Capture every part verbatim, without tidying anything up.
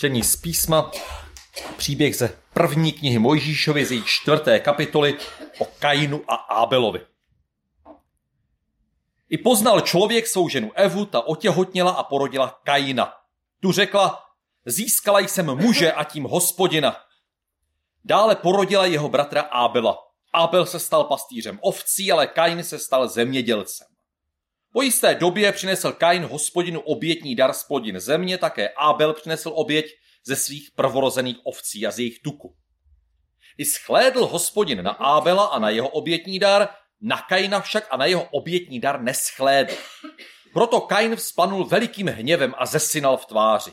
Čtení z písma, příběh ze první knihy Mojžíšovy z její čtvrté kapitoly o Kainu a Ábelovi. I poznal člověk svou ženu Evu, ta otěhotněla a porodila Kaina. Tu řekla, získala jsem muže a tím Hospodina. Dále porodila jeho bratra Ábela. Ábel se stal pastýřem ovcí, ale Kain se stal zemědělcem. Po jisté době přinesl Kain Hospodinu obětní dar z plodin země, také Ábel přinesl oběť ze svých prvorozených ovcí a z jejich tuku. I shlédl Hospodin na Ábela a na jeho obětní dar, na Kaina však a na jeho obětní dar neschlédl. Proto Kain vzplanul velikým hněvem a zesinal v tváři.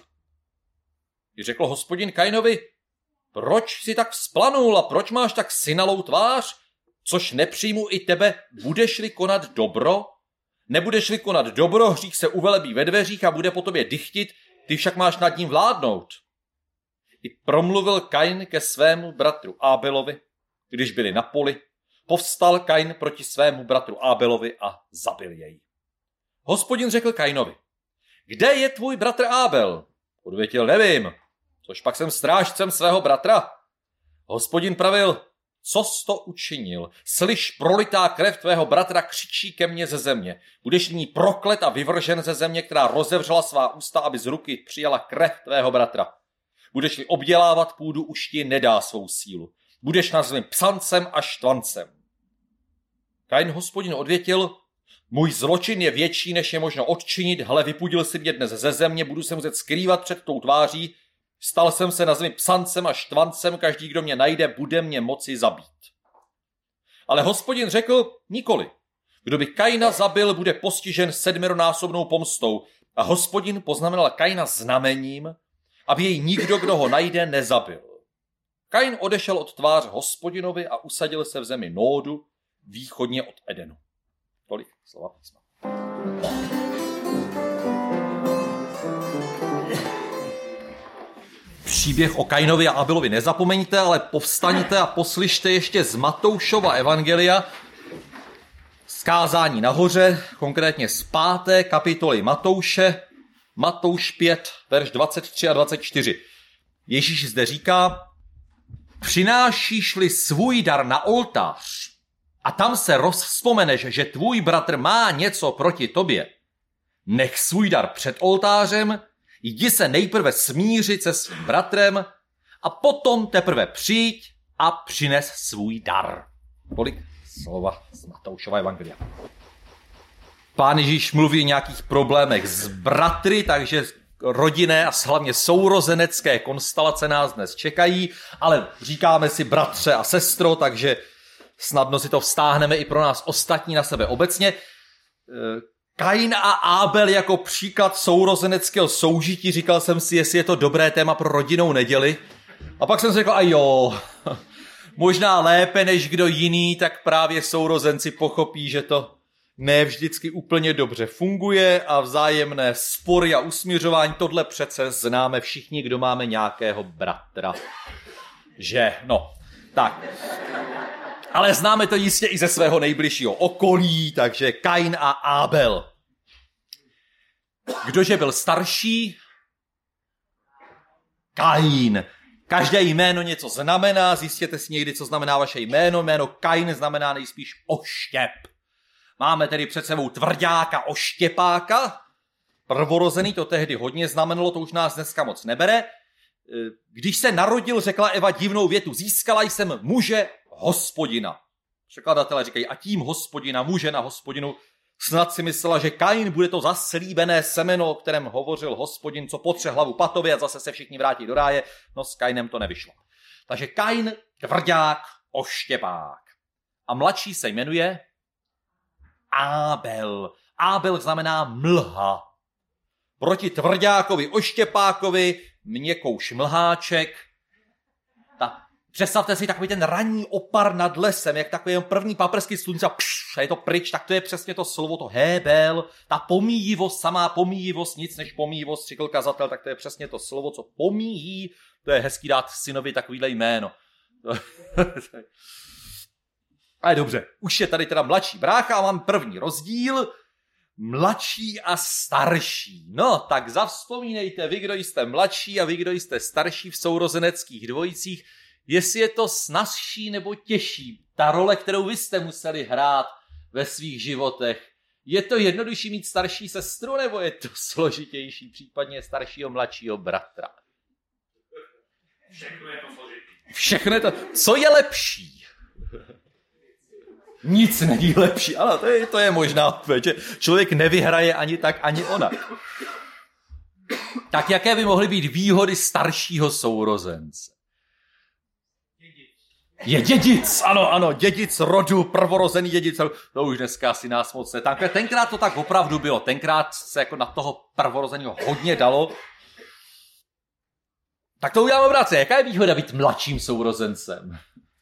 I řekl Hospodin Kainovi, proč jsi tak vzplanul a proč máš tak synalou tvář? Což nepřijmu i tebe, budeš-li konat dobro? Nebudeš-li konat dobro, hřích se uvelebí ve dveřích a bude po tobě dychtit, ty však máš nad ním vládnout. I promluvil Kain ke svému bratru Ábelovi, když byli na poli, povstal Kain proti svému bratru Ábelovi a zabil jej. Hospodin řekl Kainovi, kde je tvůj bratr Ábel? Odvětil, nevím, což pak jsem strážcem svého bratra. Hospodin pravil, co jsi to učinil? Slyš, prolitá krev tvého bratra křičí ke mně ze země. Budeš nyní proklet a vyvržen ze země, která rozevřela svá ústa, aby z ruky přijala krev tvého bratra. Budeš-li obdělávat půdu, už ti nedá svou sílu. Budeš nazvým psancem a štvancem. Kain Hospodin odvětil, můj zločin je větší, než je možno odčinit, hle, vypudil si mě dnes ze země, budu se muset skrývat před tou tváří, stal jsem se nazvým psancem a štvancem, každý, kdo mě najde, bude mě moci zabít. Ale Hospodin řekl, nikoli. Kdo by Kaina zabil, bude postižen sedmironásobnou pomstou. A Hospodin poznamenal Kaina znamením, aby jej nikdo, kdo ho najde, nezabil. Kain odešel od tváře Hospodinovi a usadil se v zemi Nódu, východně od Edenu. Tolik slova písma. Příběh o Kainovi a Ábelovi nezapomeňte, ale povstaňte a poslyšte ještě z Matoušova evangelia zkázání nahoře, konkrétně z páté kapitoly Matouše, Matouš pět, verš dvacet tři a dvacet čtyři. Ježíš zde říká, přinášíš-li svůj dar na oltář a tam se rozvzpomeneš, že tvůj bratr má něco proti tobě, nech svůj dar před oltářem, jdi se nejprve smířit se svým bratrem a potom teprve přijď a přines svůj dar. Tolik slova z Matoušova evangelia. Pán Ježíš mluví o nějakých problémech s bratry, takže rodinné a hlavně sourozenecké konstelace nás dnes čekají, ale říkáme si bratře a sestro, takže snadno si to vztáhneme i pro nás ostatní na sebe obecně. Kain a Ábel jako příklad sourozeneckého soužití, říkal jsem si, jestli je to dobré téma pro rodinnou neděli. A pak jsem si řekl, a jo, možná lépe než kdo jiný, tak právě sourozenci pochopí, že to ne vždycky úplně dobře funguje a vzájemné spory a usmířování, tohle přece známe všichni, kdo máme nějakého bratra. Že, no, tak. Ale známe to jistě i ze svého nejbližšího okolí, takže Kain a Ábel. Kdože byl starší? Kain. Každé jméno něco znamená, zjistěte si někdy, co znamená vaše jméno. Jméno Kain znamená nejspíš oštěp. Máme tedy před sebou tvrďáka oštěpáka. Prvorozený to tehdy hodně znamenalo, to už nás dneska moc nebere. Když se narodil, řekla Eva divnou větu, získala jsem muže Hospodina. Překladatelé říkají, a tím Hospodina, muže na Hospodinu. Snad si myslela, že Kain bude to zaslíbené semeno, o kterém hovořil Hospodin, co potře hlavu patovi a zase se všichni vrátí do ráje. No s Kainem to nevyšlo. Takže Kain, tvrdák, oštěpák. A mladší se jmenuje Ábel. Ábel znamená mlha. Proti tvrďákovi, oštěpákovi, měkouš mlháček. Ta, představte si takový ten ranní opar nad lesem, jak takový první paprsky slunce a, pš, a je to pryč, tak to je přesně to slovo, to hébel, ta pomíjivost, samá pomíjivost, nic než pomíjivost, říkal kazatel, tak to je přesně to slovo, co pomíjí, to je hezký dát synovi takovýhle jméno. Ale dobře, už je tady teda mladší brácha a mám první rozdíl. Mladší a starší. No, tak zavzpomínejte vy, kdo jste mladší a vy, kdo jste starší v sourozeneckých dvojicích, jestli je to snazší nebo těžší. Ta role, kterou vy jste museli hrát ve svých životech. Je to jednodušší mít starší sestru, nebo je to složitější, případně staršího mladšího bratra? Všechno je to složitý. Všechno je to... Co je lepší? Nic není lepší. Ano, to je, to je možná odpověď, že člověk nevyhraje ani tak, ani onak. Tak jaké by mohly být výhody staršího sourozence? Je dědic, ano, ano, dědic rodu, prvorozený dědic. To už dneska asi nás moc ne. Tenkrát to tak opravdu bylo. Tenkrát se jako na toho prvorozeného hodně dalo. Tak to uděláme obráceně. Jaká je výhoda být mladším sourozencem?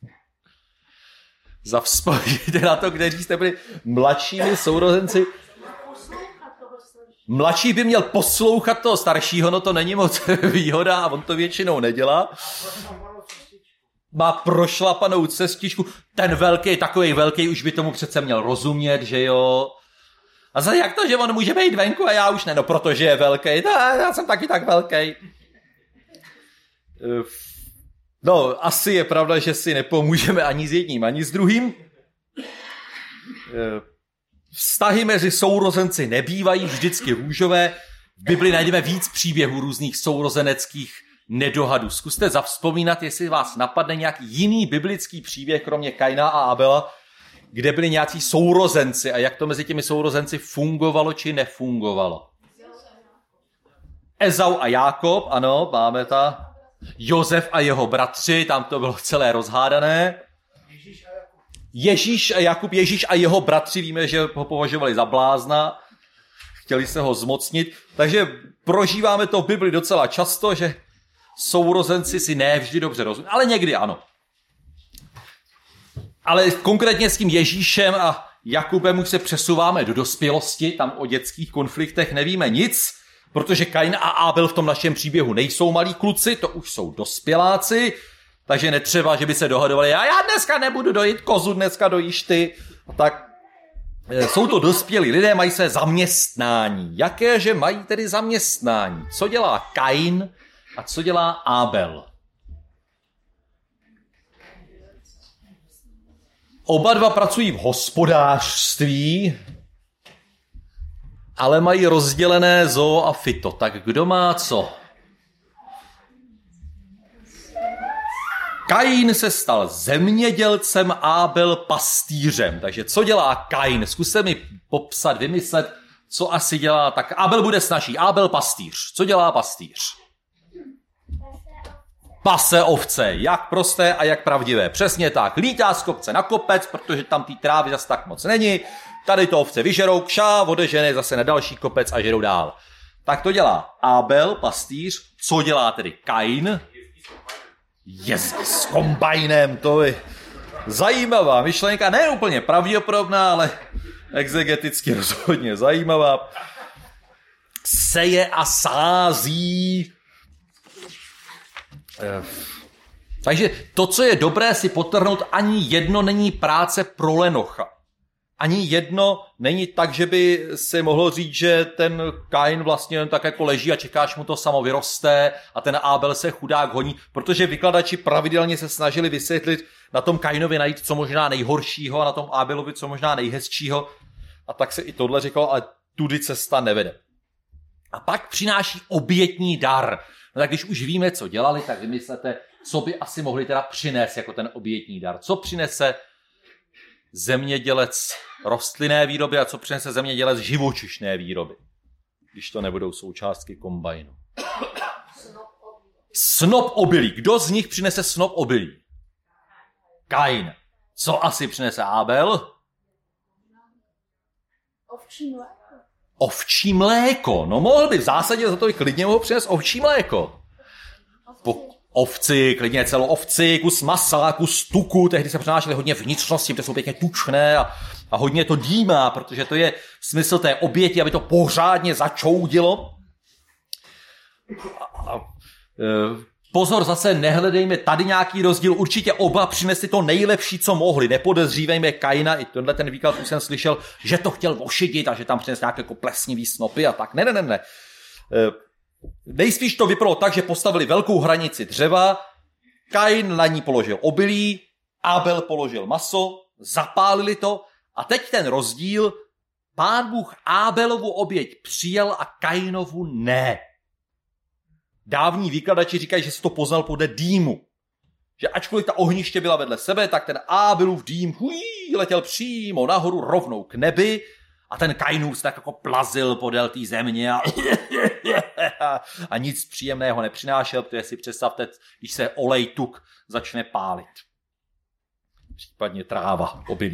Zavzpomínejte na to, kteří jste byli mladšími sourozenci. Mladší by měl poslouchat toho staršího, no to není moc výhoda a on to většinou nedělá. Má prošlapanou cestičku. Ten velký, takovej velký, už by tomu přece měl rozumět, že jo. A zase jak to, že on může být venku a já už ne, no protože je velký. Já jsem taky tak velký. No, asi je pravda, že si nepomůžeme ani s jedním, ani s druhým. Vztahy mezi sourozenci nebývají vždycky růžové. V Bibli najdeme víc příběhů různých sourozeneckých nedohadů. Zkuste zavzpomínat, jestli vás napadne nějaký jiný biblický příběh, kromě Kaina a Abela, kde byli nějací sourozenci a jak to mezi těmi sourozenci fungovalo či nefungovalo. Ezau a Jákob, ano, máme ta... Josef a jeho bratři, tam to bylo celé rozhádané. Ježíš a Jakub, Ježíš a jeho bratři, víme, že ho považovali za blázna, chtěli se ho zmocnit, takže prožíváme to v Bibli docela často, že sourozenci si ne vždy dobře rozumí, ale někdy ano. Ale konkrétně s tím Ježíšem a Jakubem už se přesouváme do dospělosti, tam o dětských konfliktech nevíme nic, protože Kain a Abel v tom našem příběhu nejsou malí kluci, to už jsou dospěláci, takže netřeba, že by se dohadovali, a já dneska nebudu dojít kozu, dneska dojíš ty. Tak jsou to dospělí lidé, mají své zaměstnání. Jaké, že mají tedy zaměstnání? Co dělá Kain a co dělá Abel? Oba dva pracují v hospodářství, ale mají rozdělené zoo a fyto. Tak kdo má co? Kain se stal zemědělcem, Abel pastýřem. Takže co dělá Kain? Zkuste mi popsat, vymyslet, co asi dělá. Tak Abel bude snažší. Abel pastýř. Co dělá pastýř? Pase ovce. Jak prosté a jak pravdivé. Přesně tak. Lítá z kopce na kopec, protože tam té trávy zase tak moc není. Tady to ovce vyžerou, kšá, odežené zase na další kopec a žerou dál. Tak to dělá Abel, pastýř. Co dělá tedy Kain? Jezdí s kombajnem, to je zajímavá myšlenka, ne úplně pravděpodobná, ale exegeticky rozhodně zajímavá. Seje a sází. Takže to, co je dobré si podtrhnout, ani jedno není práce pro lenocha. Ani jedno není tak, že by si mohlo říct, že ten Kain vlastně jen tak jako leží a čekáš mu to samo vyroste a ten Abel se chudák honí, protože vykladači pravidelně se snažili vysvětlit na tom Kainovi najít co možná nejhoršího a na tom Abelovi co možná nejhezčího. A tak se i tohle říkalo, ale tudy cesta nevede. A pak přináší obětní dar. No tak když už víme, co dělali, tak vymyslete, co by asi mohli teda přinést jako ten obětní dar. Co přinese zemědělec rostlinné výroby a co přinese zemědělec živočišné výroby, když to nebudou součástky kombajnu. Snop obilí. Kdo z nich přinese snop obilí? Kain. Co asi přinese Abel? Ovčí mléko. Ovčí mléko. No mohl by v zásadě za to i klidně mohl přinést ovčí mléko. Po ovci, klidně celou ovci, kus masa, kus tuku, tehdy se přenášely hodně vnitřnosti, to jsou pěkně tučné a, a hodně to dýmá, protože to je smysl té oběti, aby to pořádně začoudilo. A, a, Pozor, zase nehledejme tady nějaký rozdíl, určitě oba přinesli to nejlepší, co mohli, nepodezřívejme Kaina, i tenhle ten výklad už jsem slyšel, že to chtěl ošidit a že tam přinesl nějaké jako plesnivý snopy a tak. Ne, ne, ne, ne. Nejspíš to vypadalo tak, že postavili velkou hranici dřeva, Kain na ní položil obilí, Abel položil maso, zapálili to a teď ten rozdíl, Pán Bůh Abelovu oběť přijal a Kainovu ne. Dávní výkladači říkají, že se to poznal podle dýmu. Že ačkoliv ta ohniště byla vedle sebe, tak ten Abelův dým hují, letěl přímo nahoru rovnou k nebi a ten Kainův se tak jako plazil podél té země a, a nic příjemného nepřinášel, protože si představte, když se olej tuk začne pálit. Případně tráva, obilí.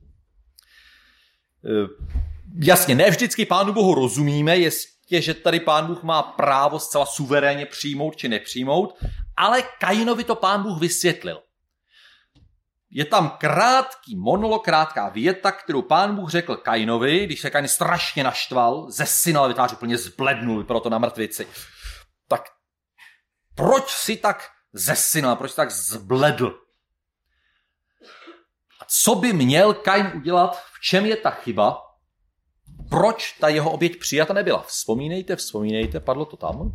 Jasně, ne vždycky Pánu Bohu rozumíme, jestli, že tady Pán Bůh má právo zcela suverénně přijmout či nepřijmout, ale Kainovi to Pán Bůh vysvětlil. Je tam krátký monolog, krátká věta, kterou Pán Bůh řekl Kainovi, když se Kain strašně naštval, zesinal, vytvářil, úplně zblednul, proto na mrtvici. Tak proč si tak zesinal, proč si tak zbledl? A co by měl Kain udělat, v čem je ta chyba? Proč ta jeho oběť přijata nebyla? Vzpomínejte, vzpomínejte, padlo to tam.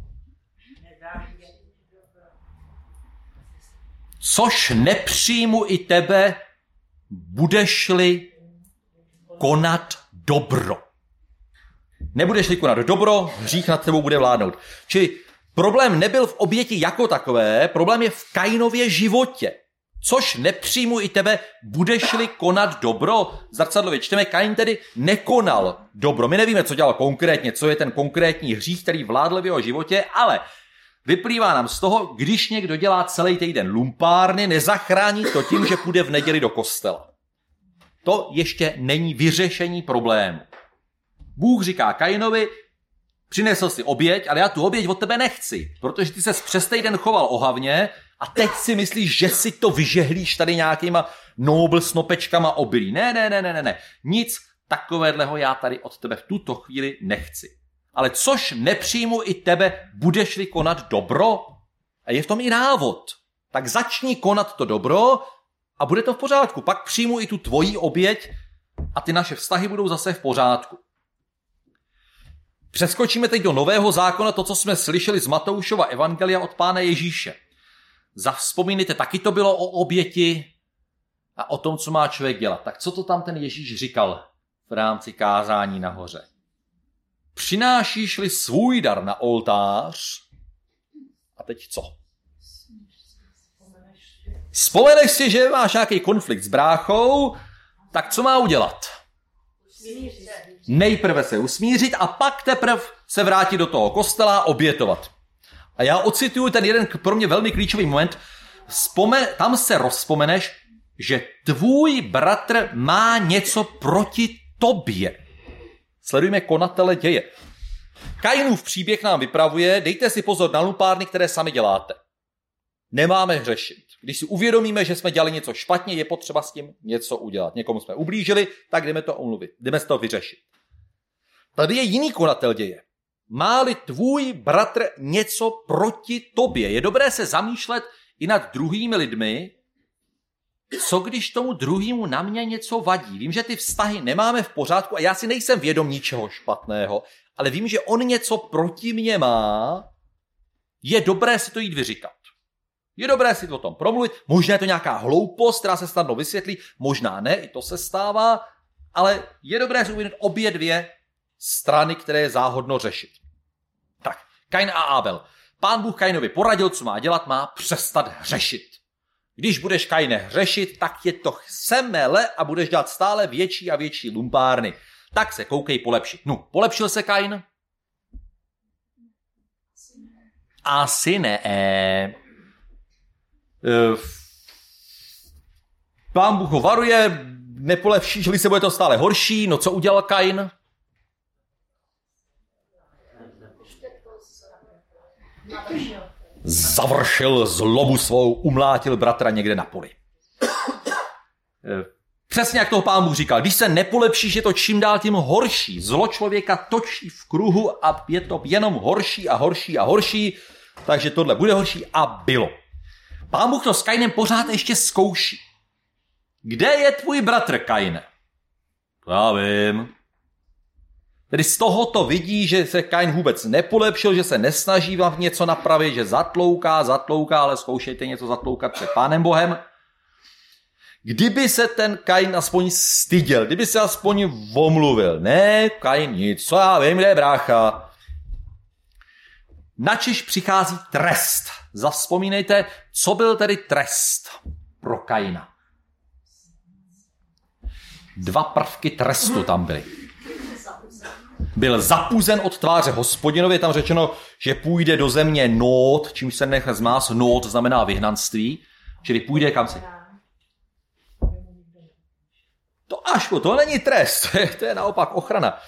Což nepřijmu i tebe, budeš-li konat dobro. Nebudeš-li konat dobro, hřích nad tebou bude vládnout. Čili problém nebyl v oběti jako takové, problém je v Kainově životě. Což nepřijmu i tebe, budeš-li konat dobro. Zrcadlově čteme, Kain tedy nekonal dobro. My nevíme, co dělal konkrétně, co je ten konkrétní hřích, který vládl v jeho životě, ale vyplývá nám z toho, když někdo dělá celý týden lumpárny, nezachrání to tím, že půjde v neděli do kostela. To ještě není vyřešení problému. Bůh říká Kainovi, přinesl si oběť, ale já tu oběť od tebe nechci, protože ty ses přes týden choval ohavně a teď si myslíš, že si to vyžehlíš tady nějakýma nobl snopečkama obilí. Ne, ne, ne, ne, ne. Nic takového já tady od tebe v tuto chvíli nechci. Ale což nepřijmu i tebe, budeš-li konat dobro? A je v tom i návod. Tak začni konat to dobro a bude to v pořádku. Pak přijmu i tu tvoji oběť a ty naše vztahy budou zase v pořádku. Přeskočíme teď do Nového zákona, to, co jsme slyšeli z Matoušova evangelia od Pána Ježíše. Zavzpomínejte, taky to bylo o oběti a o tom, co má člověk dělat. Tak co to tam ten Ježíš říkal v rámci kázání nahoře? Přinášíš-li svůj dar na oltář a teď co? Vzpomeneš si, že máš nějaký konflikt s bráchou, tak co má udělat? Nejprve se usmířit a pak teprve se vrátit do toho kostela a obětovat. A já ocituju ten jeden pro mě velmi klíčový moment. Vzpomen, tam se rozpomeneš, že tvůj bratr má něco proti tobě. Sledujme konatele děje. Kainův příběh nám vypravuje, dejte si pozor na lumpárny, které sami děláte. Nemáme hřešit. Když si uvědomíme, že jsme dělali něco špatně, je potřeba s tím něco udělat. Někomu jsme ublížili, tak jdeme to omluvit. Jdeme to vyřešit. Tady je jiný konatel děje. Má-li tvůj bratr něco proti tobě? Je dobré se zamýšlet i nad druhými lidmi, co když tomu druhému na mě něco vadí. Vím, že ty vztahy nemáme v pořádku a já si nejsem vědom ničeho špatného, ale vím, že on něco proti mně má, je dobré si to jít vyříkat. Je dobré si to o tom promluvit, možná je to nějaká hloupost, která se snadno vysvětlí, možná ne, i to se stává, ale je dobré si uvědomit obě dvě strany, které je záhodno řešit. Tak, Kain a Abel. Pán Bůh Kainovi poradil, co má dělat, má přestat hřešit. Když budeš, Kaine, hřešit, tak je to semele a budeš dělat stále větší a větší lumpárny. Tak se koukej polepšit. No, polepšil se Kain? Asi ne. Pán Bůh ho varuje, nepolepší, se bude to stále horší. No co udělal Kain? Završil zlobu svou, umlátil bratra někde na poli. Přesně jak toho Pán Bůh říkal, když se nepolepšíš, je to čím dál tím horší. Zlo člověka točí v kruhu a je to jenom horší a horší a horší. Takže tohle bude horší a bylo. Pán Bůh to s Kainem pořád ještě zkouší. Kde je tvůj bratr, Kaine? Já vím. Tedy z toho to vidí, že se Kain vůbec nepolepšil, že se nesnaží vám něco napravit, že zatlouká, zatlouká, ale zkoušejte něco zatloukat před Pánem Bohem. Kdyby se ten Kain aspoň styděl, kdyby se aspoň omluvil. Ne, Kain nic, co já vím, kde je brácha. Načež přichází trest. Zavzpomínejte, co byl tedy trest pro Kaina. Dva prvky trestu tam byly. Byl zapuzen od tváře Hospodinovi, tam řečeno, že půjde do země Nód, čímž se nechá zmás, Nód znamená vyhnanství, čili půjde kam se... To až, to není trest, to je naopak ochrana.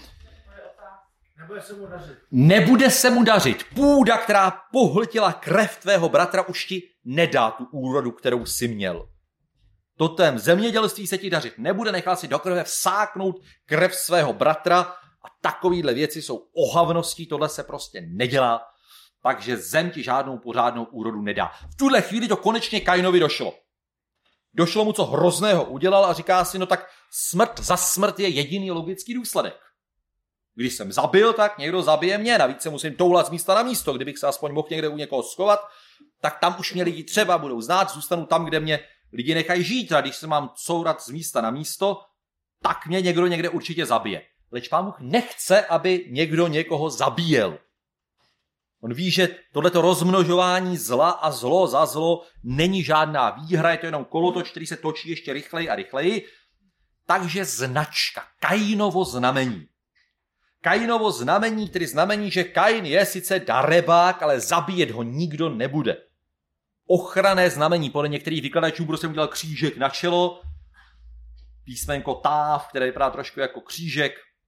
Nebude se mu dařit. Nebude se mu dařit. Půda, která pohltila krev tvého bratra, už ti nedá tu úrodu, kterou jsi měl. Totem zemědělství se ti dařit nebude, nechal si do krve vsáknout krev svého bratra a takovýhle věci jsou ohavností, tohle se prostě nedělá, takže zem ti žádnou pořádnou úrodu nedá. V tuhle chvíli to konečně Kainovi došlo. Došlo mu, co hrozného udělal a říká si, no tak smrt za smrt je jediný logický důsledek. Když jsem zabil, tak někdo zabije mě, navíc se musím toulat z místa na místo, kdybych se aspoň mohl někde u někoho schovat, tak tam už mě lidi třeba budou znát, zůstanu tam, kde mě lidi nechají žít, a když se mám courat z místa na místo, tak mě někdo někde určitě zabije. Leč Pán Bůh nechce, aby někdo někoho zabíjel. On ví, že tohleto rozmnožování zla a zlo za zlo není žádná výhra, je to jenom kolotoč, který se točí ještě rychleji a rychleji. Takže značka, Kainovo znamení. Kainovo znamení, tedy znamení, že Kain je sice darebák, ale zabíjet ho nikdo nebude. Ochranné znamení, podle některých vykladačů prostě udělal křížek na čelo, písmenko táv, které vypadá trošku jako křížek,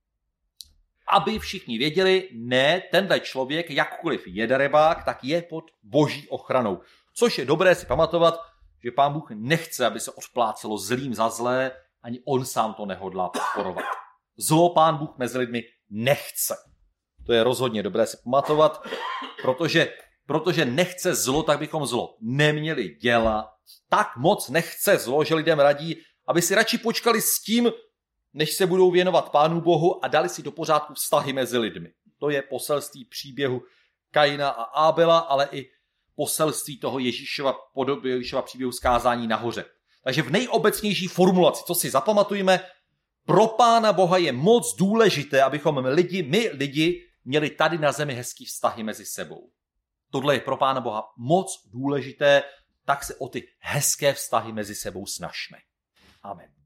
aby všichni věděli, ne, tenhle člověk, jakkoliv je darebák, tak je pod boží ochranou. Což je dobré si pamatovat, že Pán Bůh nechce, aby se odplácelo zlým za zlé, ani on sám to nehodlá podporovat. Zlo Pán Bůh mezi lidmi nechce. To je rozhodně dobré si pamatovat, protože, protože nechce zlo, tak bychom zlo neměli dělat. Tak moc nechce zlo, že lidem radí, aby si radši počkali s tím, než se budou věnovat Pánu Bohu a dali si do pořádku vztahy mezi lidmi. To je poselství příběhu Kaina a Ábela, ale i poselství toho Ježíšova podoby, Ježíšova příběhu zkázání nahoře. Takže v nejobecnější formulaci, co si zapamatujeme, pro Pána Boha je moc důležité, abychom lidi, my lidi měli tady na zemi hezký vztahy mezi sebou. Tohle je pro Pána Boha moc důležité, tak se o ty hezké vztahy mezi sebou snažme. Amen.